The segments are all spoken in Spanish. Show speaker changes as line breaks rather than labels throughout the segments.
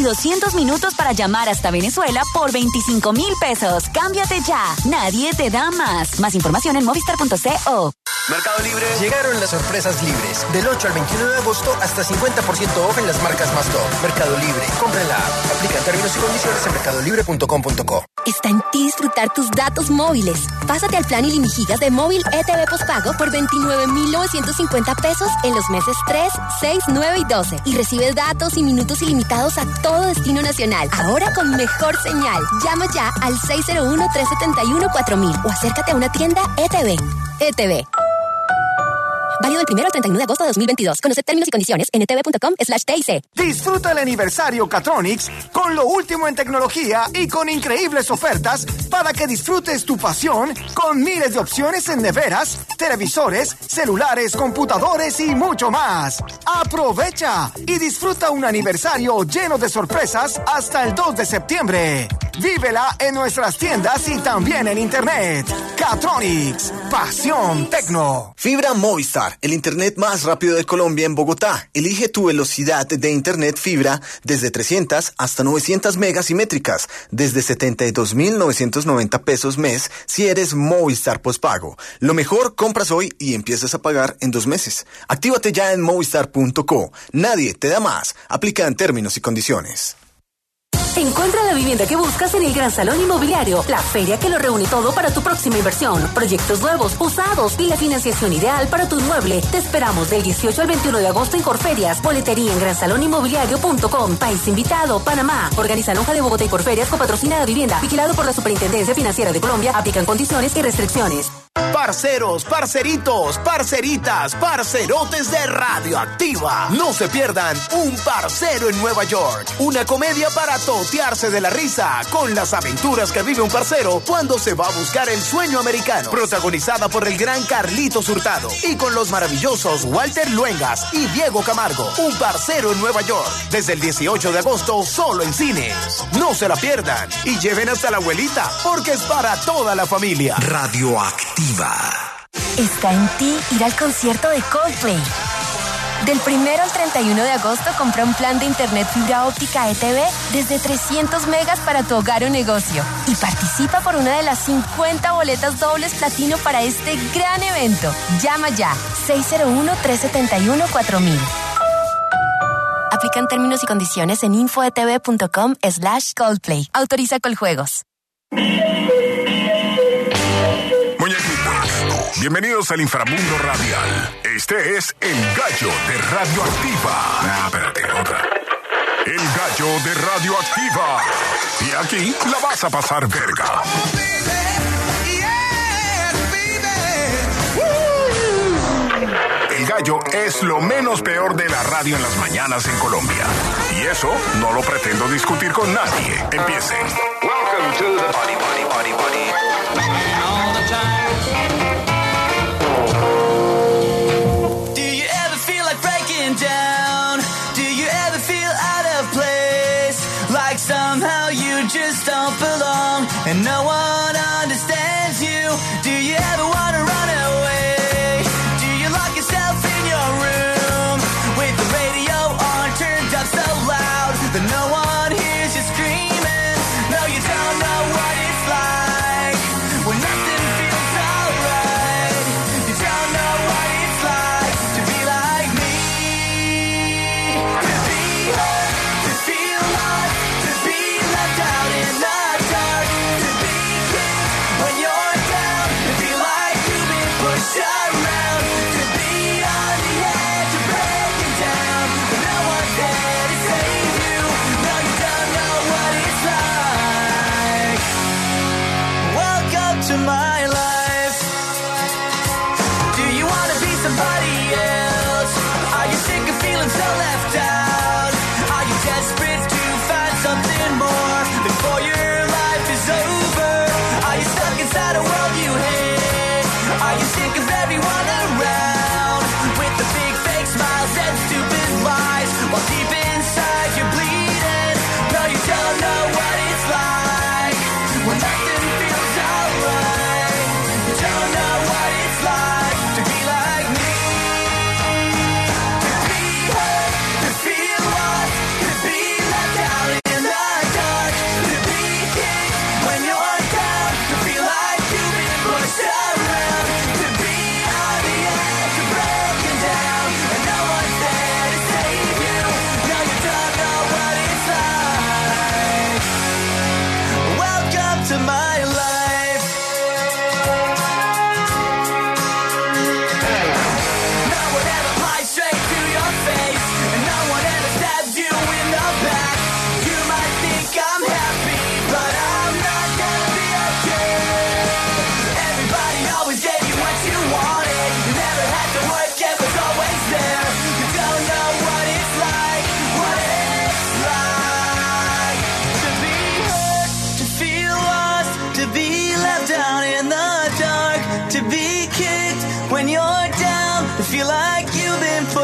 200 minutos para llamar hasta Venezuela por 25.000 pesos. Cámbiate ya. Nadie te da más. Más información en movistar.co.
Mercado Libre. Llegaron las sorpresas libres. Del 8 al 21 de agosto hasta 50% off en las marcas más top. Mercado Libre. Compra en la app. Aplica términos y condiciones en mercadolibre.com.co.
Está en ti disfrutar tus datos móviles. Pásate al plan ilimigigas de móvil ETV postpago por 29.950 pesos en los meses 3, 6, 9 y 12. Y recibe datos y minutos ilimitados a todo destino nacional. Ahora con mejor señal. Llama ya al 601-371-4000 o acércate a una tienda ETV. ETV. Válido del 1 al 31 de agosto de 2022. Conoce términos y condiciones en etv.com/TIC.
Disfruta el aniversario Catronics con lo último en tecnología y con increíbles ofertas para que disfrutes tu pasión con miles de opciones en neveras, televisores, celulares, computadores y mucho más. Aprovecha y disfruta un aniversario lleno de sorpresas hasta el 2 de septiembre. Vívela en nuestras tiendas y también en internet. Catronics, pasión tecno.
Fibra Movistar, el internet más rápido de Colombia en Bogotá. Elige tu velocidad de internet fibra desde 300 hasta 900 megasimétricas, desde 72.990 pesos mes si eres Movistar postpago. Lo mejor, compras hoy y empiezas a pagar en 2 meses. Actívate ya en movistar.co. Nadie te da más. Aplican términos y condiciones.
Encuentra la vivienda que buscas en el Gran Salón Inmobiliario, la feria que lo reúne todo para tu próxima inversión. Proyectos nuevos, usados y la financiación ideal para tu inmueble. Te esperamos del 18 al 21 de agosto en Corferias. Boletería en gransaloninmobiliario.com. País invitado, Panamá. Organiza Lonja de Bogotá y Corferias con patrocinada vivienda. Vigilado por la Superintendencia Financiera de Colombia. Aplican condiciones y restricciones.
Parceros, parceritos, parceritas, parcerotes de Radioactiva. No se pierdan Un Parcero en Nueva York. Una comedia para totearse de la risa con las aventuras que vive un parcero cuando se va a buscar el sueño americano. Protagonizada por el gran Carlitos Hurtado y con los maravillosos Walter Luengas y Diego Camargo. Un Parcero en Nueva York. Desde el 18 de agosto solo en cines. No se la pierdan y lleven hasta la abuelita porque es para toda la familia.
Radioactiva.
Está en ti ir al concierto de Coldplay. Del 1 al 31 de agosto compra un plan de internet fibra óptica ETV desde 300 megas para tu hogar o negocio y participa por una de las 50 boletas dobles platino para este gran evento. Llama ya 601-371-4000. Aplican términos y condiciones en infoetv.com/Coldplay. Autoriza Coljuegos.
Bienvenidos al inframundo radial. Este es El Gallo de Radioactiva. Espérate, otra. El Gallo de Radioactiva. Y aquí la vas a pasar verga. El Gallo es lo menos peor de la radio en las mañanas en Colombia. Y eso no lo pretendo discutir con nadie. Empiecen.
Welcome to the party, party, party, party. All the time.
Down. Do you ever feel out of place? Like somehow you just don't belong and no one understands you. Do you ever want to run away? Do you lock yourself in your room with the radio on turned up so loud that no one hears you screaming? No, you don't know what it's like when nothing feels alright. You don't know what it's like to be like me. Like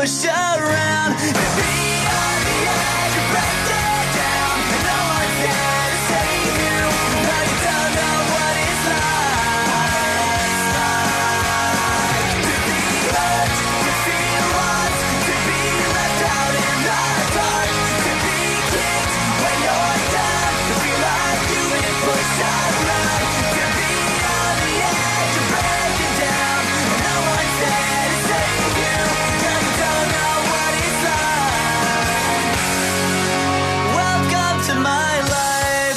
pushed around. To be on the edge, you're breaking down. No one's there to save you. No, you don't know what it's like. To be hurt, to feel lost, to be left out in the dark, to be kicked when you're down, to feel like you've been pushed around. To be on the edge, you're breaking down. No one's there to save you. No, you don't know what it's like. Welcome to my life.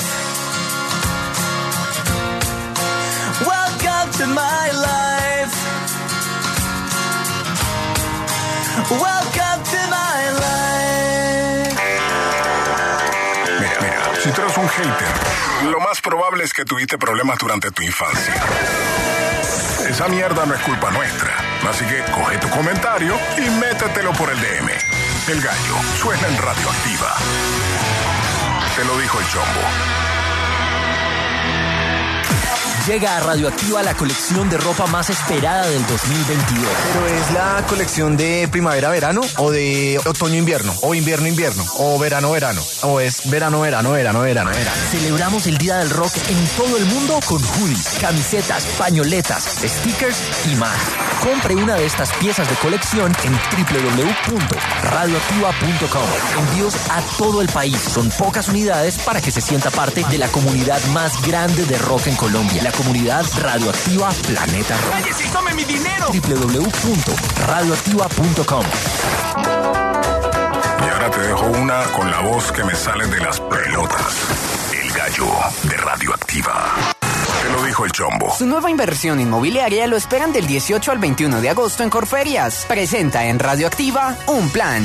Welcome to my life. Welcome to my life.
Mira, si tú eres un hater, lo más probable es que tuviste problemas durante tu infancia. Esa mierda no es culpa nuestra. Así que coge tu comentario y métetelo por el DM. El Gallo suena en Radioactiva. Te lo dijo el Chombo.
Llega a Radioactiva la colección de ropa más esperada del 2022.
¿Pero es la colección de primavera-verano o de otoño-invierno? ¿O invierno-invierno? ¿O verano-verano? ¿O es verano-verano?
Celebramos el Día del Rock en todo el mundo con hoodies, camisetas, pañoletas, stickers y más. Compre una de estas piezas de colección en www.radioactiva.com. Envíos a todo el país. Son pocas unidades para que se sienta parte de la comunidad más grande de rock en Colombia. La comunidad Radioactiva Planeta Rock.
¡Cállese y tome mi dinero!
www.radioactiva.com.
Y ahora te dejo una con la voz que me sale de las pelotas. El Gallo de Radioactiva. Te lo dijo el Chombo.
Su nueva inversión inmobiliaria lo esperan del 18 al 21 de agosto en Corferias. Presenta en Radioactiva un plan.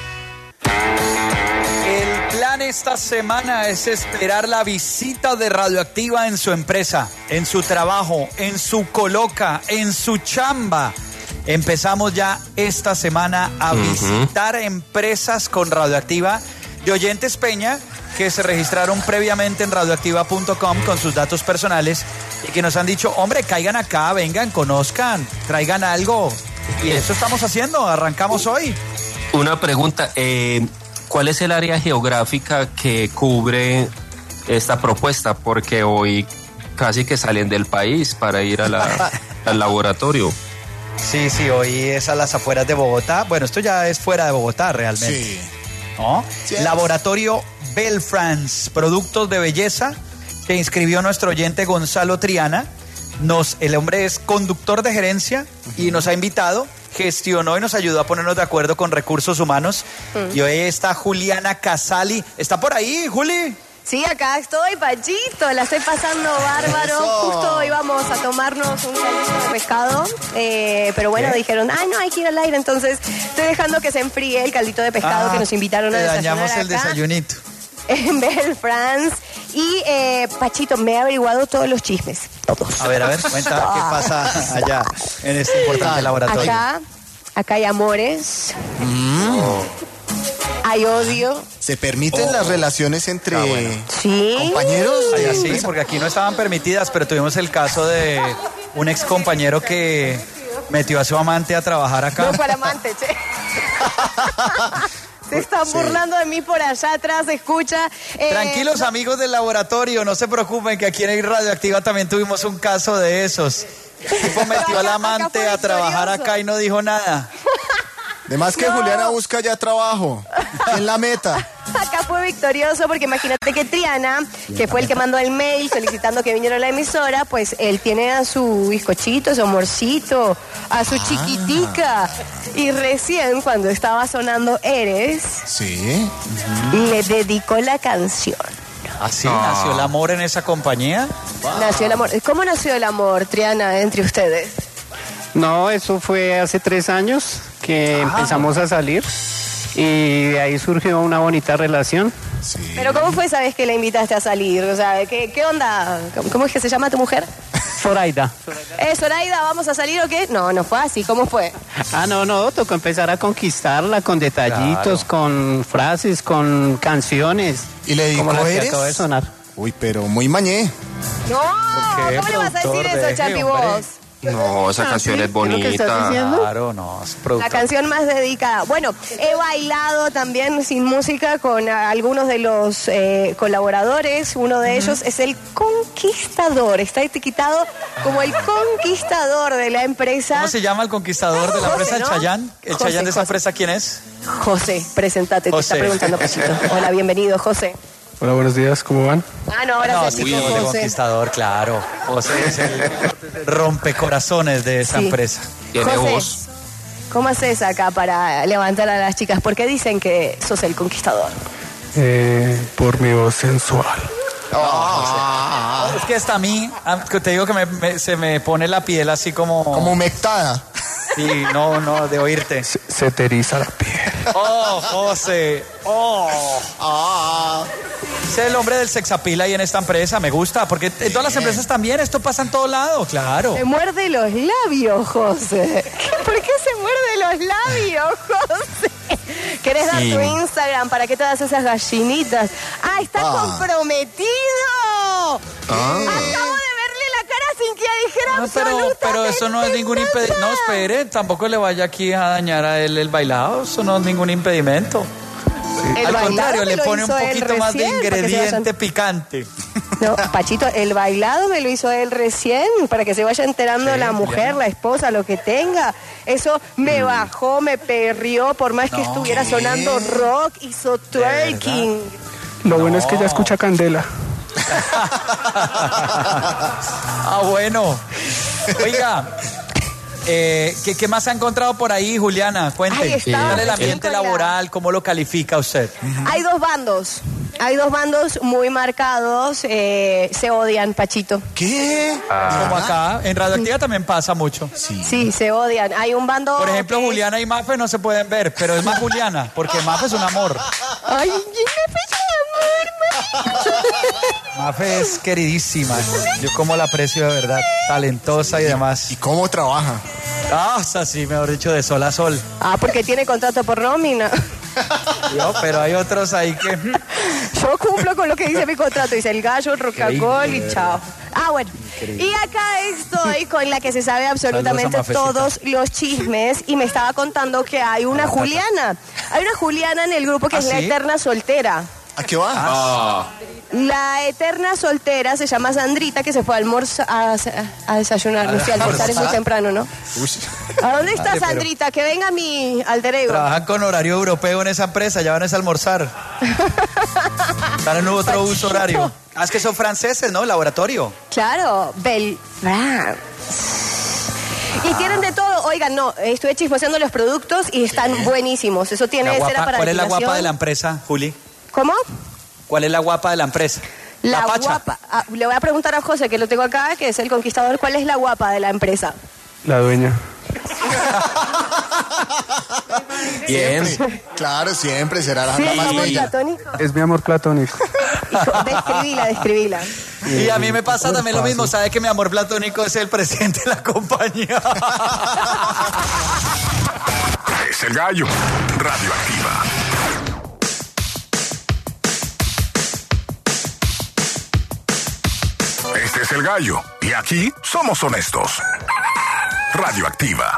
El plan esta semana es esperar la visita de Radioactiva en su empresa, en su trabajo, en su coloca, en su chamba. Empezamos ya esta semana a visitar empresas con Radioactiva de oyentes Peña que se registraron previamente en radioactiva.com con sus datos personales y que nos han dicho, hombre, caigan acá, vengan, conozcan, traigan algo. Y eso estamos haciendo, arrancamos hoy.
Una pregunta, ¿cuál es el área geográfica que cubre esta propuesta? Porque hoy casi que salen del país para ir al laboratorio.
Sí, hoy es a las afueras de Bogotá. Bueno, esto ya es fuera de Bogotá realmente.
Sí.
¿No? Sí. Laboratorio Belfrance, productos de belleza, que inscribió nuestro oyente Gonzalo Triana. El hombre es conductor de gerencia y nos ha invitado, gestionó y nos ayudó a ponernos de acuerdo con recursos humanos. Y hoy está Juliana Casali. ¿Está por ahí, Juli?
Sí, acá estoy, Pachito, la estoy pasando bárbaro. Justo hoy vamos a tomarnos un caldito de pescado, pero bueno, dijeron, no, hay que ir al aire, entonces estoy dejando que se enfríe el caldito de pescado que nos invitaron a desayunar.
Dañamos
acá
el desayunito.
En Belfrance. Y Pachito, me he averiguado todos los chismes, todos.
A ver, cuenta qué pasa allá en este importante laboratorio.
Acá hay amores. Hay odio.
¿Se permiten las relaciones entre compañeros?
Sí, porque aquí no estaban permitidas, pero tuvimos el caso de un ex compañero que metió a su amante a trabajar acá.
No fue el amante, che. Se están burlando de mí por allá atrás, escucha.
Tranquilos, amigos del laboratorio, no se preocupen que aquí en Radioactiva también tuvimos un caso de esos. El tipo metió al amante a trabajar acá y no dijo nada.
Además que Juliana busca ya trabajo en la meta.
Acá fue victorioso porque imagínate que Triana, que fue el que mandó el mail solicitando que viniera a la emisora, pues él tiene a su bizcochito, a su amorcito, a su chiquitica. Y recién cuando estaba sonando Eres, le dedicó la canción.
¿Así nació el amor en esa compañía?
Nació el amor. ¿Cómo nació el amor, Triana, entre ustedes?
No, eso fue hace 3 años que empezamos a salir y de ahí surgió una bonita relación.
Sí. Pero ¿cómo fue esa vez que la invitaste a salir? O sea, ¿qué onda? ¿Cómo es que se llama tu mujer?
Zoraida.
Zoraida, ¿vamos a salir o qué? No fue así, ¿cómo fue?
No, tocó empezar a conquistarla con detallitos, con frases, con canciones.
¿Y le dijo
como la que
Eres?
acaba de sonar.
Uy, pero muy mañé.
No, ¿cómo le vas a decir eso, Champi, vos?
No, esa canción es bonita.
Claro, no, es
La canción más dedicada. Bueno, he bailado también sin música con algunos de los colaboradores. Uno de ellos es el Conquistador. Está etiquetado como el Conquistador de la empresa.
¿Cómo se llama el Conquistador de la empresa?
¿no?
¿El Chayán? ¿El
José,
Chayán de esa
José.
empresa quién es?
José, presentate, te
José.
está preguntando Pachito. Hola, bienvenido, José.
Hola, buenos días, ¿cómo van?
Ah, no, ahora sí,
el
José.
Conquistador, claro. José es el rompecorazones de esa
Sí.
empresa.
Tiene
José,
voz.
¿cómo haces acá para levantar a las chicas? ¿Por qué dicen que sos el Conquistador?
Por mi voz sensual.
Es que hasta a mí, te digo que se me pone la piel así como...
Como humectada.
Sí, no, de oírte.
Se te eriza la piel.
Oh, José. Oh. Es el hombre del sexapil ahí en esta empresa, me gusta, porque en todas las empresas también esto pasa en todo lado, claro.
Se muerde los labios, José. ¿Por qué se muerde los labios, José? ¿Querés dar
Sí.
tu Instagram? ¿Para qué te das esas gallinitas? ¡Ah, está comprometido! Acabo de verle la cara sin que dijera
No,
absolutamente
pero eso no es ningún impedimento. No, espere, tampoco le vaya aquí a dañar a él el bailado, eso no es ningún impedimento.
El
Al
bailado
contrario,
me
le
lo
pone un
hizo él
poquito más de
recién, para que se
ingrediente
vayan-
picante.
No, Pachito, el bailado me lo hizo él recién, para que se vaya enterando
Sí,
la mujer,
bien.
la esposa, lo que tenga. Eso me bajó, me perrió, por más que
No.
estuviera sonando rock, hizo twerking.
Lo bueno es que ya escucha Candela.
Bueno. Oiga, ¿qué más ha encontrado por ahí, Juliana? Cuente.
Ahí está,
¿Cuál es el
Pachito,
ambiente
la-
laboral? ¿Cómo lo califica usted?
Hay dos bandos. Hay dos bandos muy marcados, se odian, Pachito.
¿Qué?
Como acá, en Radioactiva también pasa mucho.
Sí, se odian. Hay un bando...
Por ejemplo,
que es-
Juliana y Mafe no se pueden ver, pero es más Juliana, porque Mafe es un amor.
Ay, me
Mafe es queridísima. Yo como la aprecio de verdad, talentosa y demás.
¿Y cómo trabaja?
Ah, o sea, sí, mejor dicho, de sol a sol.
Ah, porque tiene contrato por nómina.
Yo, pero hay otros ahí que...
Yo cumplo con lo que dice mi contrato. Dice el gallo, Rocacol y chao. Ah, bueno. Y acá estoy con la que se sabe absolutamente
Saludos a Mafecita.
todos los chismes y me estaba contando que hay una Juliana. Hay una Juliana en el grupo que
¿Ah,
es la
sí?
eterna soltera.
¿A qué va?
La eterna soltera se llama Sandrita, que se fue a almorzar, a desayunar. No sé, almorzar es muy temprano, ¿no? ¿A dónde está
Vale, pero-
Sandrita? Que venga mi alter ego.
Trabajan con horario europeo en esa empresa, ya van a almorzar. Están en otro uso horario. Ah, es que son franceses, ¿no? Laboratorio.
Claro, France. Y tienen de todo. Oigan, no, estuve chismoseando los productos y están buenísimos. Eso tiene
La
cera
guapa-
para
¿Cuál es la
depilación.
guapa de la empresa, Juli?
¿Cómo?
¿Cuál es la guapa de la empresa?
La
Pacha.
guapa. Ah, le voy a preguntar a José, que lo tengo acá, que es el conquistador. ¿Cuál es la guapa de la empresa?
La dueña.
Bien.
Siempre. Claro, siempre será la
¿Sí,
más
amor
bella.
platónico?
Es mi amor platónico.
Describila.
Y a mí me pasa también lo mismo. ¿Sabe que mi amor platónico es el presidente de la compañía?
Es el gallo. Radioactiva. Este es el gallo. Y aquí somos honestos. Radioactiva.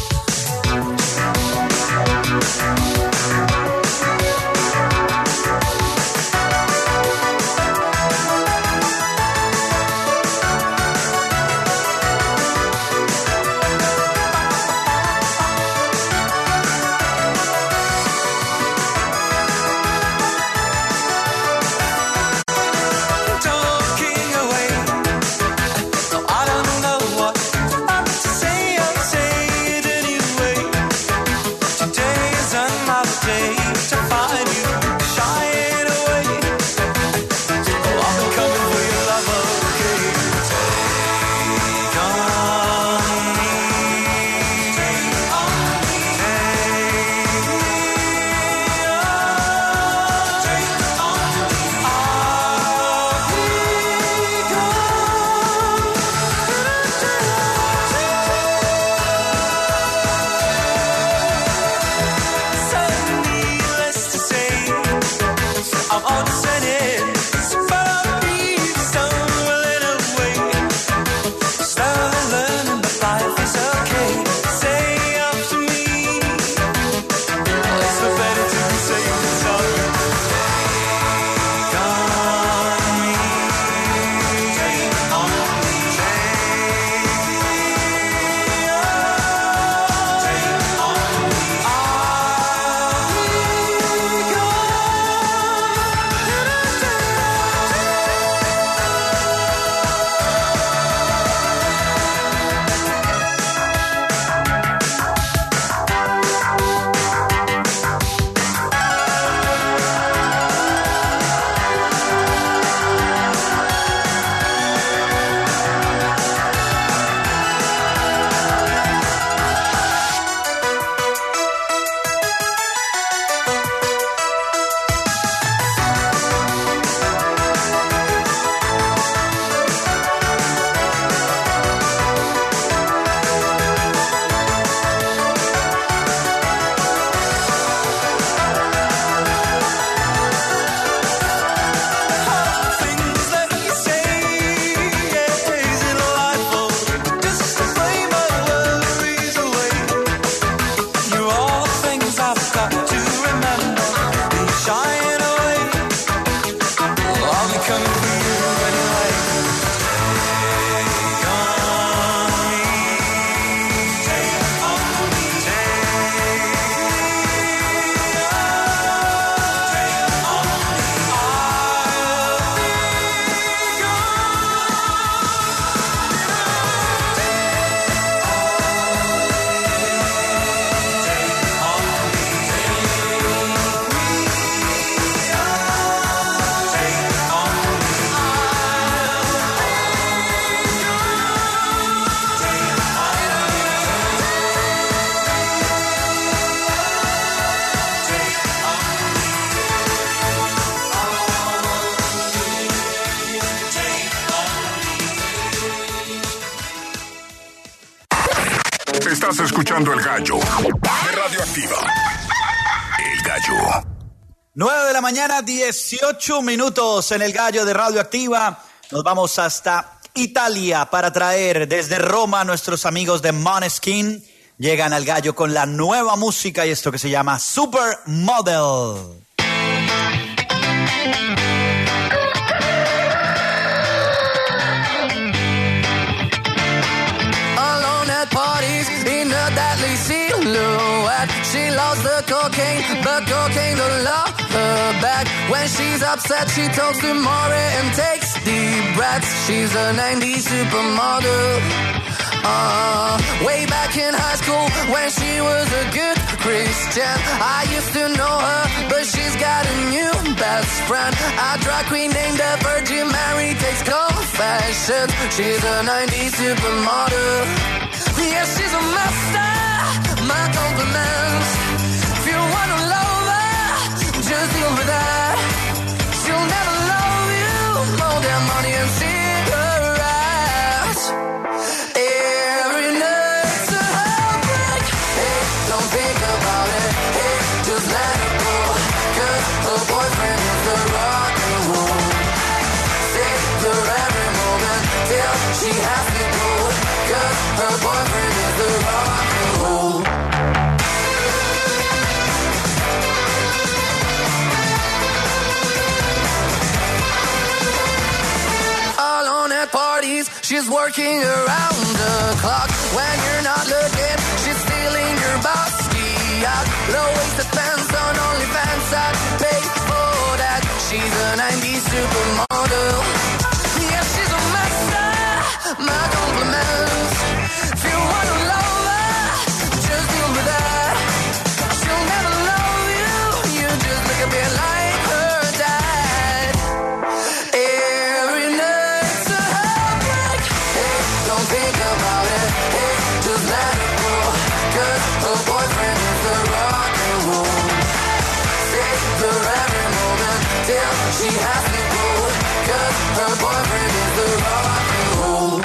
Talking away. I don't know what to say. I'm saying
Estás escuchando El Gallo de Radioactiva. El Gallo.
9 de la mañana, 18 minutos en El Gallo de Radioactiva. Nos vamos hasta Italia para traer desde Roma a nuestros amigos de Måneskin. Llegan al Gallo con la nueva música y esto que se llama Supermodel.
Parties in a deadly silhouette. She loves the cocaine, but cocaine don't love her back. When she's upset, she talks to Maury and takes deep breaths. She's a 90s supermodel. Way back in high school when she was a good Christian, I used to know her, but she's got a new best friend. A drag queen named the Virgin Mary takes confessions. She's a 90s supermodel. Yeah, she's a master, my compliments. If you wanna love her, just deal with her. She'll never love you more than money and cigarettes. Every night's a heartbreak. Hey, don't think about it. Hey, just let it go. 'Cause her boyfriend is the rock and roll. Save her every moment till she has to go. 'Cause her boyfriend is the rock and roll. Alone at parties, she's working around the clock. When you're not looking, she's stealing your bossy out. Low-waisted pants on OnlyFans, I'd pay for that. She's a 90s supermodel. Yeah, she's a master, my compliments. If you wanna love her, just deal with her. She'll never love you, you just look a bit like her dad. Every night's a heartbreak. Hey, don't think about it. Hey, just let it go. 'Cause her boyfriend is the rock and roll. Save her every moment till she has to go. 'Cause her boyfriend is the rock and roll.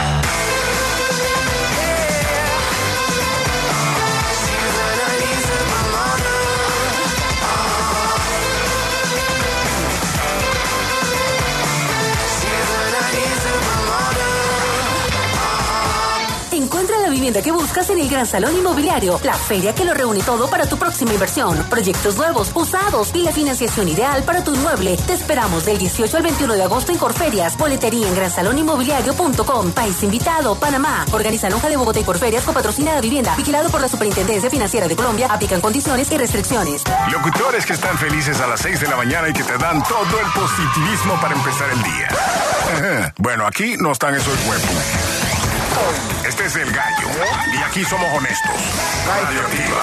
Encuentra la vivienda que buscas en el Gran Salón Inmobiliario, la feria que lo reúne todo para tu próxima inversión. Proyectos nuevos, usados y la financiación ideal para tu inmueble. Te esperamos del 18 al 21 de agosto en Corferias. Boletería en gransaloninmobiliario.com. País invitado, Panamá. Organiza Lonja de Bogotá y Corferias con patrocinada vivienda. Vigilado por la Superintendencia Financiera de Colombia. Aplican condiciones y restricciones.
Locutores que están felices a las 6 de la mañana y que te dan todo el positivismo para empezar el día. Bueno, aquí no están esos huevos. Este es El Gallo y aquí somos honestos. Radioactiva.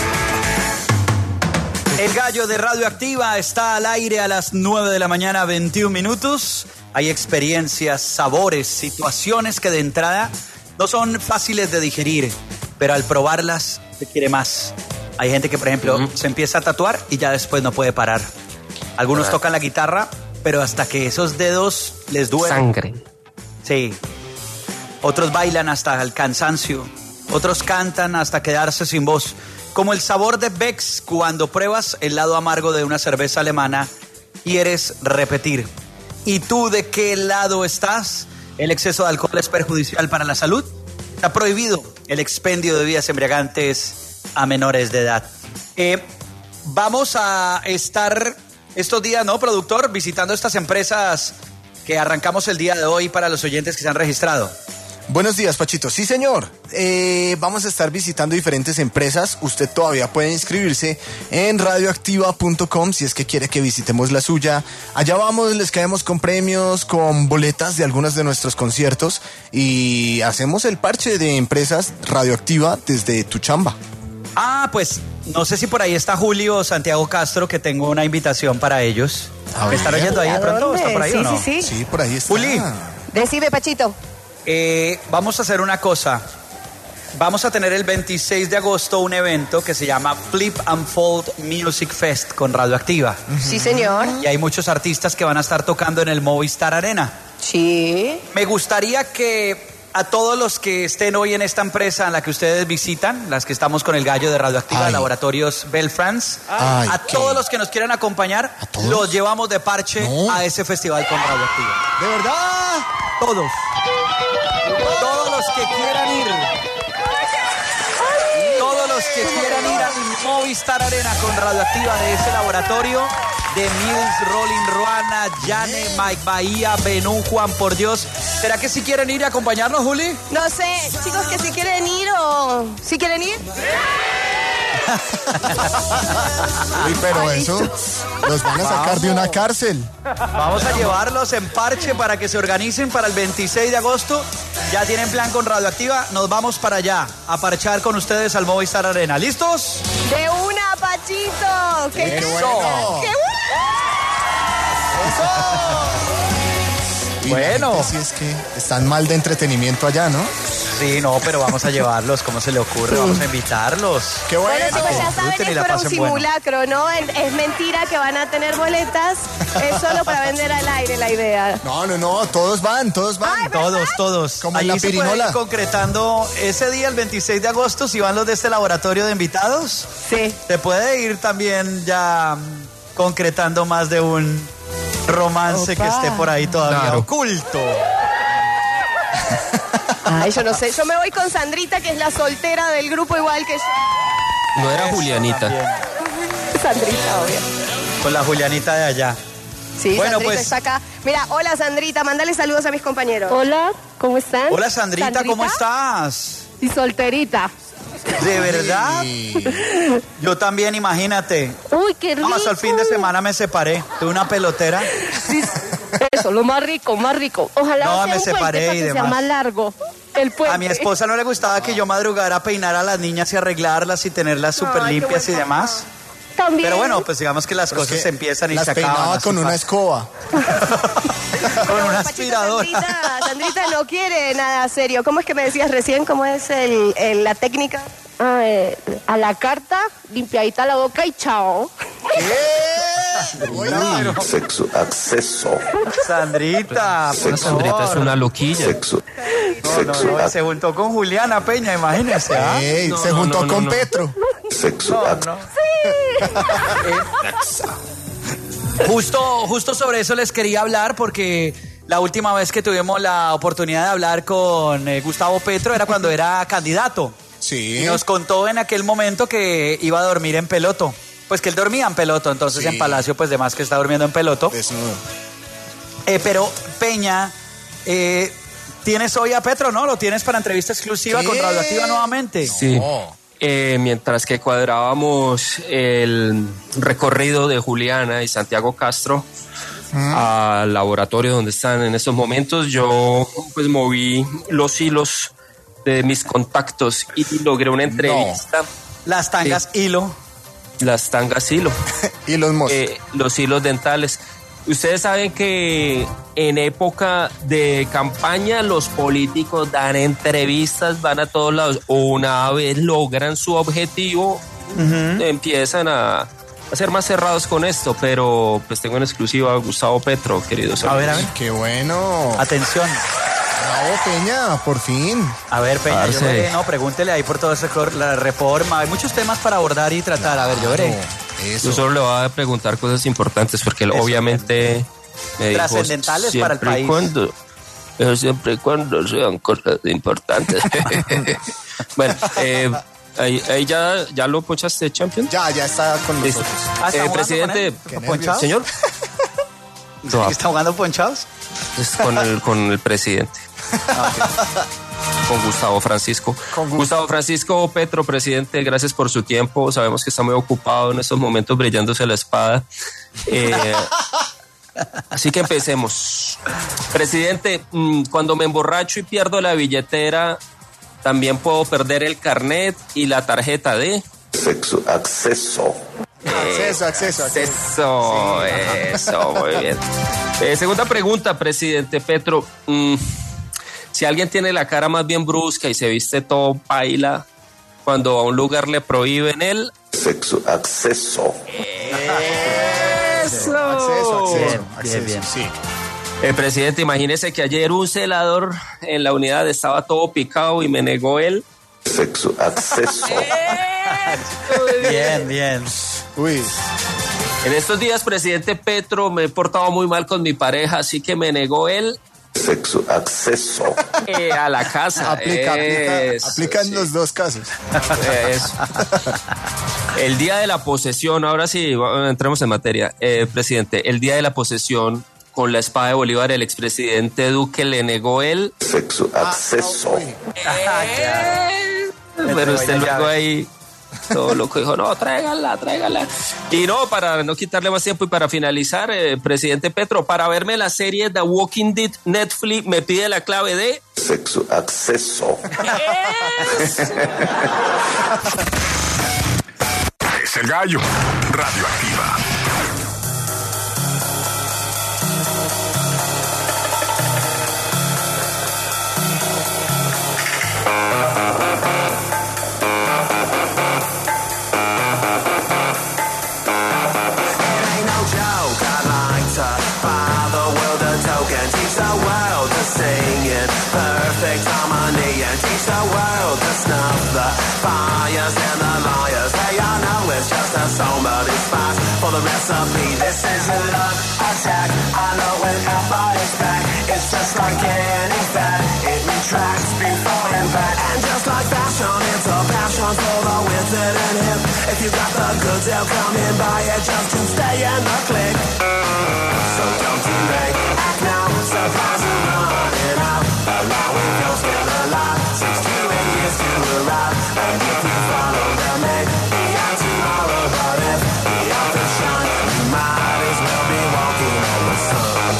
El Gallo de Radioactiva está al aire a las 9 de la mañana, 21 minutos. Hay experiencias, sabores, situaciones que de entrada no son fáciles de digerir, pero al probarlas se quiere más. Hay gente que, por ejemplo, se empieza a tatuar y ya después no puede parar. Algunos tocan la guitarra, pero hasta que esos dedos les duelen.
Sangre.
Sí. Otros bailan hasta el cansancio. Otros cantan hasta quedarse sin voz. Como el sabor de Beck's cuando pruebas el lado amargo de una cerveza alemana, quieres repetir. ¿Y tú de qué lado estás? ¿El exceso de alcohol es perjudicial para la salud? Está prohibido el expendio de bebidas embriagantes a menores de edad. Vamos a estar estos días, ¿no, productor? Visitando estas empresas que arrancamos el día de hoy para los oyentes que se han registrado.
Buenos días, Pachito. Sí, señor. Vamos a estar visitando diferentes empresas. Usted todavía puede inscribirse en radioactiva.com si es que quiere que visitemos la suya. Allá vamos, les caemos con premios, con boletas de algunos de nuestros conciertos y hacemos el parche de empresas Radioactiva desde tu chamba.
Ah, pues no sé si por ahí está Julio o Santiago Castro, que tengo una invitación para ellos. ¿Me están oyendo ahí de pronto? ¿Está por ahí o no?
Sí.
Sí, por ahí está.
Juli.
Decime, Pachito.
Vamos a hacer una cosa. Vamos a tener el 26 de agosto un evento que se llama Flip and Fold Music Fest con Radioactiva.
Sí, señor.
Y hay muchos artistas que van a estar tocando en el Movistar Arena.
Sí.
Me gustaría que a todos los que estén hoy en esta empresa en la que ustedes visitan, las que estamos con el gallo de Radioactiva, Laboratorios Bell France, a todos los que nos quieran acompañar, los llevamos de parche a ese festival con Radioactiva.
¿De verdad?
Todos. Todos los que quieran ir. Todos los que quieran ir al Movistar Arena con Radioactiva de ese laboratorio. De Mills, Rolling Ruana, Yane, Mike Bahía, Benú, Juan por Dios. ¿Será que si quieren ir y acompañarnos, Juli?
No sé, chicos, que si quieren ir o... ¿Sí quieren ir?
Uy, pero eso los van a sacar de una cárcel.
Vamos a llevarlos en parche para que se organicen para el 26 de agosto. Ya tienen plan con Radioactiva. Nos vamos para allá a parchar con ustedes al Movistar Arena. ¿Listos?
De una, Pachito.
¡Qué bueno!
¡Qué
Bueno.
Si es que están mal de entretenimiento allá, ¿no?
Sí, no, pero vamos a llevarlos. ¿Cómo se le ocurre? Vamos a invitarlos.
¡Qué bueno!
Bueno, chicos, ya saben, esto era un simulacro, ¿no? Es mentira que van a tener boletas. Es solo para vender al aire la idea.
No, todos van.
Todos.
Como
Allí
en la
se puede
pirinola.
ir concretando ese día, el 26 de agosto, si van los de este laboratorio de invitados.
Sí.
Se puede ir también ya concretando más de un romance que esté por ahí todavía oculto.
Ay, yo no sé. Yo me voy con Sandrita, que es la soltera del grupo igual que yo.
No era Julianita.
También.
Sandrita, obvio.
Con la Julianita de allá.
Sí,
bueno,
Sandrita
pues
está acá. Mira, hola Sandrita, mándale saludos a mis compañeros.
Hola, ¿cómo están?
Hola Sandrita, ¿cómo estás?
Y solterita.
¿De verdad? Yo también, imagínate.
Uy, qué rico.
No, hasta el fin de semana me separé. Tuve una pelotera.
Sí, eso, lo más rico, más rico. Ojalá
No,
sea
me
un
separé
puente para
y
que sea
demás.
más largo. El puente.
A mi esposa no le gustaba que yo madrugara a peinar a las niñas y arreglarlas y tenerlas súper limpias y demás.
También.
Pero bueno, pues digamos que las cosas se empiezan y
las
se acaban.
peinaba
así
con una
fácil.
escoba.
Con una aspiradora.
Sandrita no quiere nada serio. ¿Cómo es que me decías recién? ¿Cómo es la técnica?
A la carta, limpiadita la boca y chao.
Sexo, acceso.
Sandrita, por
Sandrita
favor.
es una loquilla.
Sexo.
No, se juntó con Juliana Peña, imagínese. ¿Ah?
Ey, se juntó con Petro.
Sexo.
Justo sobre eso les quería hablar porque la última vez que tuvimos la oportunidad de hablar con Gustavo Petro era cuando era candidato.
Sí.
Y nos contó en aquel momento que iba a dormir en Peloto. Pues que él dormía en Peloto, entonces
Sí.
en Palacio pues de más que está durmiendo en Peloto.
Desnudo.
Pero Peña, tienes hoy a Petro, ¿no? Lo tienes para entrevista exclusiva con Radioactiva nuevamente.
Sí. Mientras que cuadrábamos el recorrido de Juliana y Santiago Castro al laboratorio donde están en estos momentos, yo pues moví los hilos de mis contactos y logré una entrevista.
Las tangas hilo.
Las tangas hilo.
Y los
los hilos dentales. Ustedes saben que en época de campaña los políticos dan entrevistas, van a todos lados. Una vez logran su objetivo, empiezan a ser más cerrados con esto, pero pues tengo en exclusiva a Gustavo Petro, queridos amigos.
A ver.
¡Qué bueno!
Atención.
Bravo, Peña, por fin.
A ver, Peña, yo
Parce.
veré, no, pregúntele ahí por todo ese la reforma. Hay muchos temas para abordar y tratar. A ver, yo veré.
Yo solo le voy a preguntar cosas importantes porque él obviamente me dijo
Trascendentales para el país.
Siempre y cuando sean cosas importantes. Bueno, ahí ya lo ponchaste, Champion.
Ya está con
Listo.
nosotros.
Presidente,
¿Ponchados?
señor.
¿Está jugando ponchados?
Es con el presidente. Con Gustavo Francisco. Gustavo Francisco Petro, presidente, gracias por su tiempo. Sabemos que está muy ocupado en estos momentos brillándose la espada. Así que empecemos. Presidente, cuando me emborracho y pierdo la billetera, también puedo perder el carnet y la tarjeta de...
Sexo, acceso.
Eso, muy bien. Segunda pregunta, presidente Petro. Si alguien tiene la cara más bien brusca y se viste todo paila, cuando a un lugar le prohíben el...
Sexo, acceso.
Eso.
Acceso.
Bien.
Sí.
Presidente, imagínese que ayer un celador en la unidad estaba todo picado y me negó él.
Sexo, acceso.
Bien.
Uy.
En estos días, presidente Petro, me he portado muy mal con mi pareja, así que me negó él.
Sexo, acceso.
A la casa.
Aplica en los dos casos.
Eso. El día de la posesión, ahora sí, entremos en materia. Presidente, el día de la posesión, con la espada de Bolívar, el expresidente Duque le negó el...
Sexo, acceso.
Pero usted luego ahí... Todo loco dijo, no, tráigala. Y no, para no quitarle más tiempo y para finalizar, presidente Petro, para verme la serie The Walking Dead, Netflix me pide la clave de...
Sexo, acceso.
Es el gallo. Radioactiva.
Perfect harmony and teach the world to snuff the fires and the lawyers. Hey, I know it's just a song, but it's fast for the recipe. This is a love attack. I know when everybody's back, it's just like any fat. It retracts before impact. And just like fashion, it's a passion for the wicked and hip. If you got the goods, they'll come in, buy it just to stay in the clique. So don't delay, act now, surprise and running out. Allowing you're still alive, 6 to 8 years to arrive. And if you follow them, maybe on tomorrow. But if the after shine, you might as well be walking on the sun.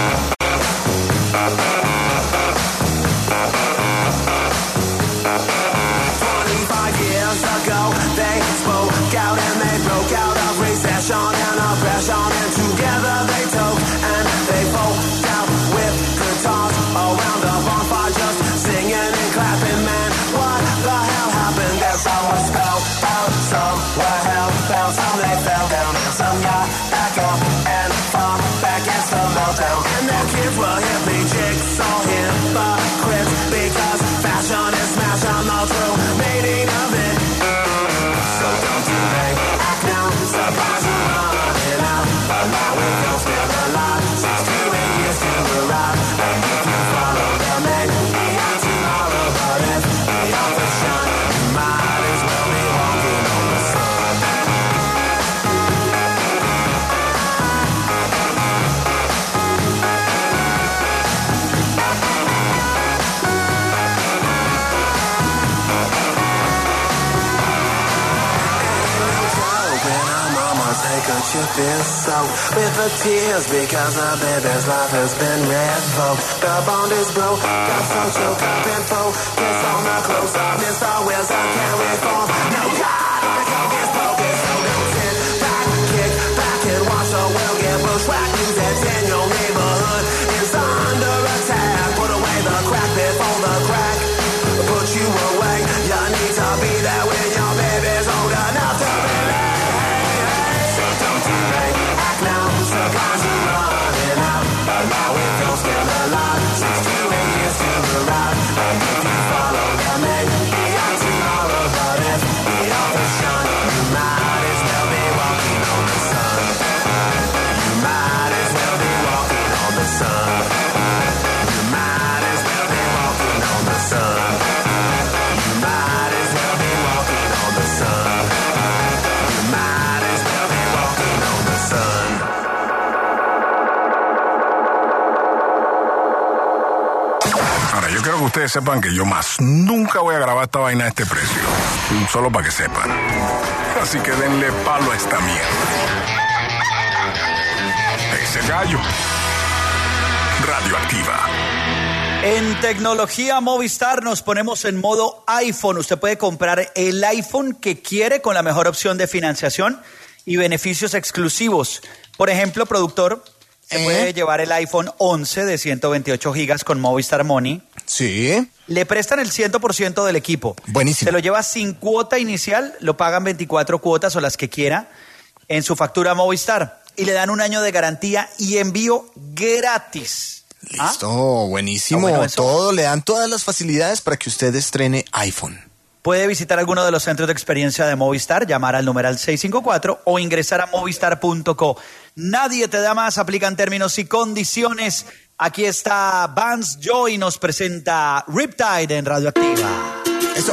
25 years ago, they spoke out and they broke out of recession and oppression. And together they took and they folk out with guitars around the bonfire, just singing and clapping. Man, what the hell happened? There's some was spelled out, some were hellbound, some they fell down, and some got back up and fought back against the meltdown. And their kids were hippie jigsaw hypocrites, because fashion is smash on the true meaning of it. So don't delay, act now, surprise and running out. Allowing you're still alive, 6 to 8 years to arrive. And if you follow them, maybe on tomorrow. But if the author shine, you might as well be walking on the sun. Take a chip is soaked with the tears because the baby's life has been revoked. The bond is broke, got social up and focus on the close up. Mr. Wilson can't reform. No God, the coke is broken, so don't sit back, kick back and watch the world get bushwhacked. News that's in your neighborhood is under attack. Put away the crack before the crack put you away. You need to be there when your baby's old enough to be there. Act now, surprise and running out. Allowing you're still alive, 6 to 8 years to arrive. And if you follow them, maybe on tomorrow. But if the author shine, you might as well be walking on the sun. You might as well be walking on the sun. You might as well be walking on the sun. You might as well be walking on the sun. You might as well be walking on the sun.
Ahora, yo quiero que ustedes sepan que yo más nunca voy a grabar esta vaina a este precio. Solo para que sepan. Así que denle palo a esta mierda. Ese gallo. Radioactiva.
En tecnología Movistar nos ponemos en modo iPhone. Usted puede comprar el iPhone que quiere con la mejor opción de financiación y beneficios exclusivos. Por ejemplo, productor, se puede llevar el iPhone 11 de 128 gigas con Movistar Money.
Sí.
Le prestan el 100% del equipo.
Buenísimo.
Se lo lleva sin cuota inicial, lo pagan 24 cuotas o las que quiera en su factura Movistar. y le dan 1 año de garantía y envío gratis.
Listo, buenísimo.
Bueno,
Le dan todas las facilidades para que usted estrene iPhone.
Puede visitar alguno de los centros de experiencia de Movistar, llamar al numeral 654 o ingresar a movistar.co. Nadie te da más, aplican términos y condiciones. Aquí está Vance Joy, nos presenta Riptide en Radioactiva.
Eso.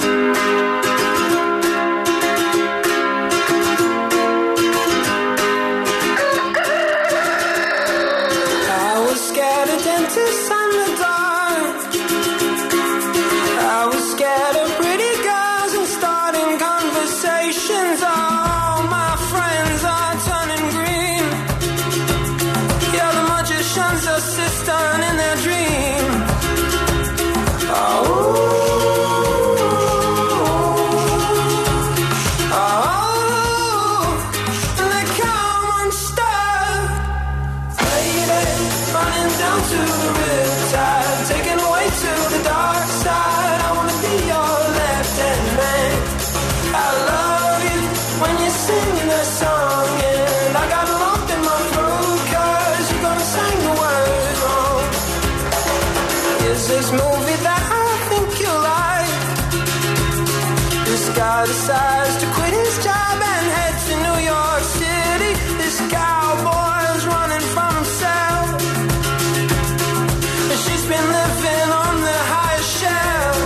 Decides to quit his job and head to New York City. This cowboy's running from himself. She's been living on the highest shelf.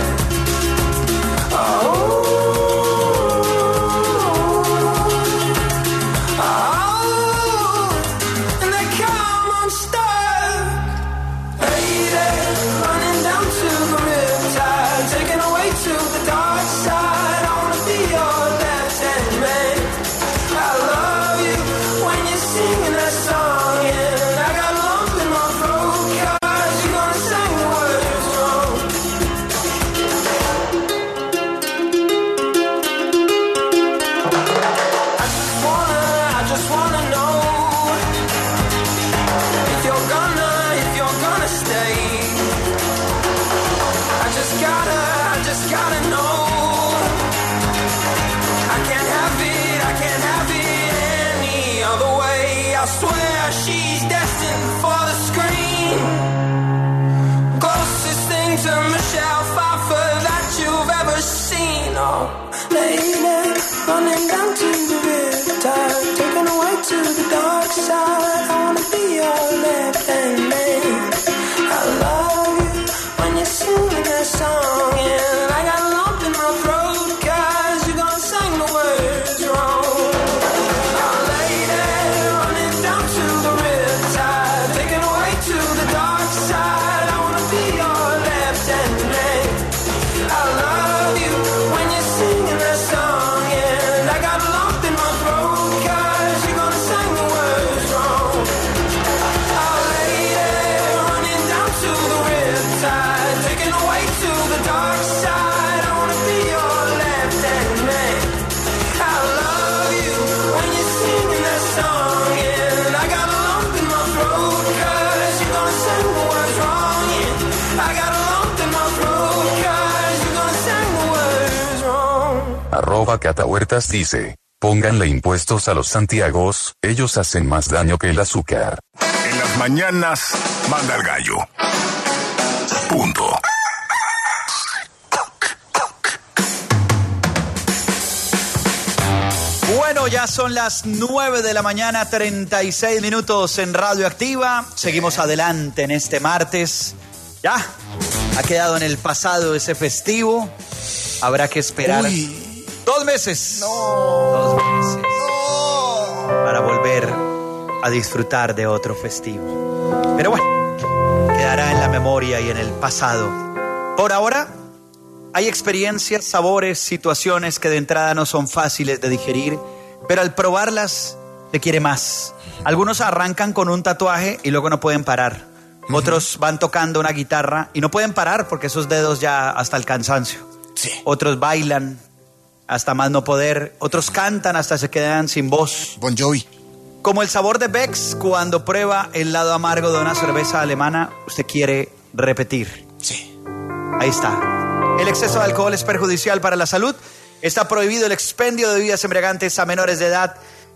And they come unstuck. Lady, running down to the riptide, taken away to the dark side. Running down to the riptide, taken away to the dark side. I wanna be your left-hand man. I love you when you're singing that song, and I got a lump in my throat 'cause you're gonna sing the words wrong. Oh, lady, running down to the riptide, taken away to the dark side. I wanna be your left-hand man. I love you when you're singing that song.
Cata Huertas dice, pónganle impuestos a los santiagos, ellos hacen más daño que el azúcar.
En las mañanas, manda el gallo. Punto.
Bueno, ya son las 9 de la mañana, 36 minutos en Radioactiva. Seguimos adelante en este martes. Ya, ha quedado en el pasado ese festivo. Habrá que esperar 2 meses. 2 meses. Para volver a disfrutar de otro festivo. Pero bueno, quedará en la memoria y en el pasado. Por ahora, hay experiencias, sabores, situaciones que de entrada no son fáciles de digerir, pero al probarlas te quiere más. Algunos arrancan con un tatuaje y luego no pueden parar. Otros van tocando una guitarra y no pueden parar porque esos dedos ya hasta el cansancio.
Sí.
Otros bailan hasta más no poder. Otros cantan hasta se quedan sin voz.
Bon Jovi.
Como el sabor de Beck's cuando prueba el lado amargo de una cerveza alemana, usted quiere repetir.
Sí.
Ahí está. El exceso de alcohol es perjudicial para la salud. Está prohibido el expendio de bebidas embriagantes a menores de edad.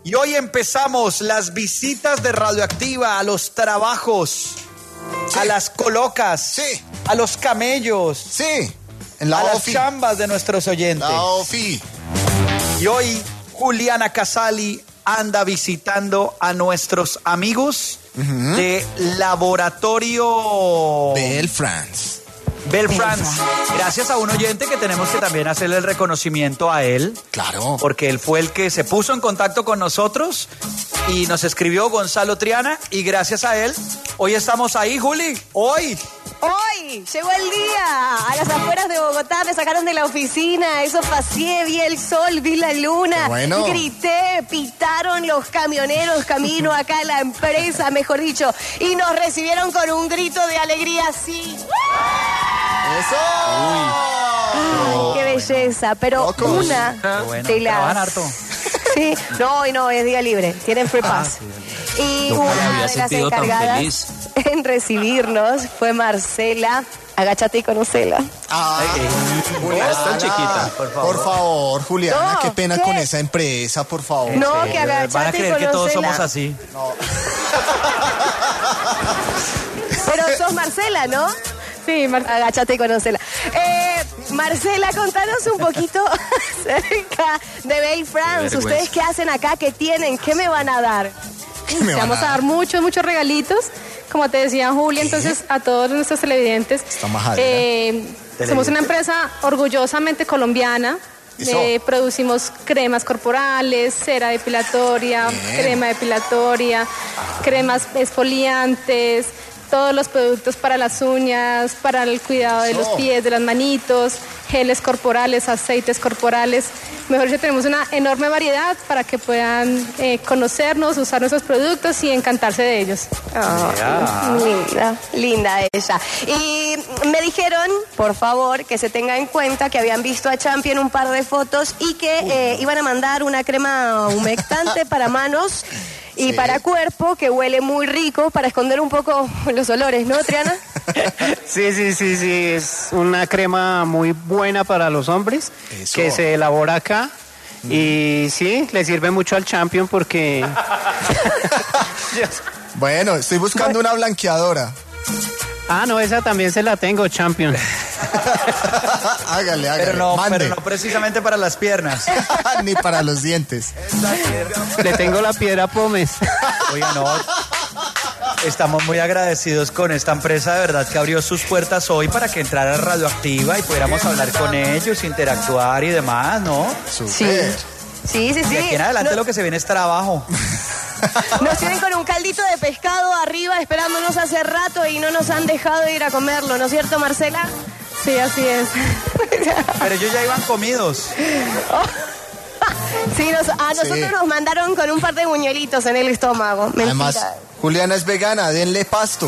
Y hoy empezamos las visitas de Radioactiva a los trabajos, a las colocas, a los camellos,
en la
a las
OFI.
chambas de nuestros oyentes.
La OFI.
Y hoy Juliana Casali anda visitando a nuestros amigos de Laboratorio
Bell France.
Bell France. Gracias a un oyente que tenemos que también hacerle el reconocimiento a él.
Claro.
Porque él fue el que se puso en contacto con nosotros y nos escribió Gonzalo Triana. Y gracias a él, hoy estamos ahí, Juli. Hoy
llegó el día. A las afueras de Bogotá me sacaron de la oficina. Eso paseé, vi el sol, vi la luna.
Bueno.
Grité, pitaron los camioneros camino acá a la empresa, mejor dicho. Y nos recibieron con un grito de alegría así.
¡Eso!
Ay, qué belleza. Pero una de
¿Trabajan
las...
harto?
Sí, no, es día libre. Tienen free pass. Y
Nunca me
una
había
de las
sentido tan
encargadas
feliz.
en recibirnos fue Marcela. Agáchate y conocela.
Juliana,
es tan chiquita.
Por favor, Juliana,
No,
qué pena
¿qué?
con esa empresa, por favor.
No, que agachate
Van a
y
creer que todos
conocela.
somos así.
Pero sos Marcela, ¿no? Sí, agáchate y conocela. Marcela, contanos un poquito acerca de Bell France. ¿Ustedes qué hacen acá? ¿Qué tienen? ¿Qué me van a dar?
me
Te
van
vamos
a
a
dar?
dar muchos regalitos, como te decía Julia, entonces a todos nuestros televidentes.
Está majadera.
Somos una empresa orgullosamente colombiana.
Eso.
Producimos cremas corporales, cera depilatoria,
Bien.
crema depilatoria, cremas exfoliantes, todos los productos para las uñas, para el cuidado de los pies, de las manitos, geles corporales, aceites corporales. Mejor dicho, tenemos una enorme variedad para que puedan conocernos, usar nuestros productos y encantarse de ellos.
Linda ella. Y me dijeron, por favor, que se tenga en cuenta que habían visto a Champi en un par de fotos y que iban a mandar una crema humectante para manos y para cuerpo que huele muy rico para esconder un poco los olores, ¿no, Triana?
Sí, es una crema muy buena para los hombres que se elabora acá y sí, le sirve mucho al Champion porque...
Bueno, estoy buscando una blanqueadora.
No, esa también se la tengo, Champion.
Hágale.
Pero no precisamente para las piernas.
Ni para los dientes.
Le tengo la piedra Pómez.
Oiga, no. Estamos muy agradecidos con esta empresa, de verdad, que abrió sus puertas hoy para que entrara Radioactiva y pudiéramos hablar con ellos, interactuar y demás, ¿no?
Súper.
Sí.
De aquí en adelante lo que se viene es trabajo.
Nos tienen con un caldito de pescado arriba esperándonos hace rato y no nos han dejado ir a comerlo, ¿no es cierto, Marcela?
Sí, así es.
Pero ellos ya iban comidos.
Sí, a nosotros nos mandaron con un par de buñuelitos en el estómago. Mentira.
Además, Juliana es vegana, denle pasto.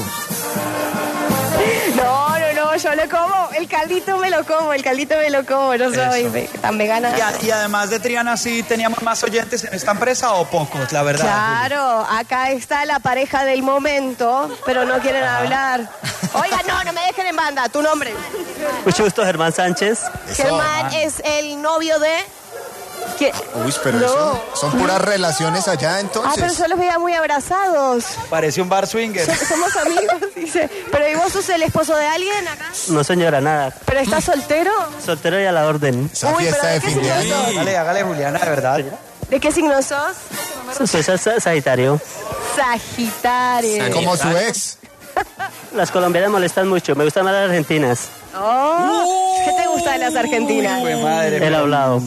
No, yo lo como, el caldito me lo como, no soy tan vegana.
Y además de Triana, ¿sí teníamos más oyentes en esta empresa o pocos, la verdad?
Claro, acá está la pareja del momento, pero no quieren hablar. Oiga, no me dejen en banda, tu nombre.
Mucho gusto, Germán Sánchez.
Germán es el novio de...
Uy, pero eso son puras relaciones allá, entonces.
pero yo los veía muy abrazados.
Parece un bar swinger.
Somos amigos, dice. Pero ¿y vos sos el esposo de alguien acá?
No, señora, nada.
¿Pero estás soltero?
Soltero y a la orden.
Esa fiesta de fin de año.
Hágale, Juliana, de verdad.
¿De qué signo sos?
Soy Sagitario.
Sagitario.
Como su ex.
Las colombianas molestan mucho. Me gustan más las argentinas.
¿Qué te gusta de las argentinas?
El hablado.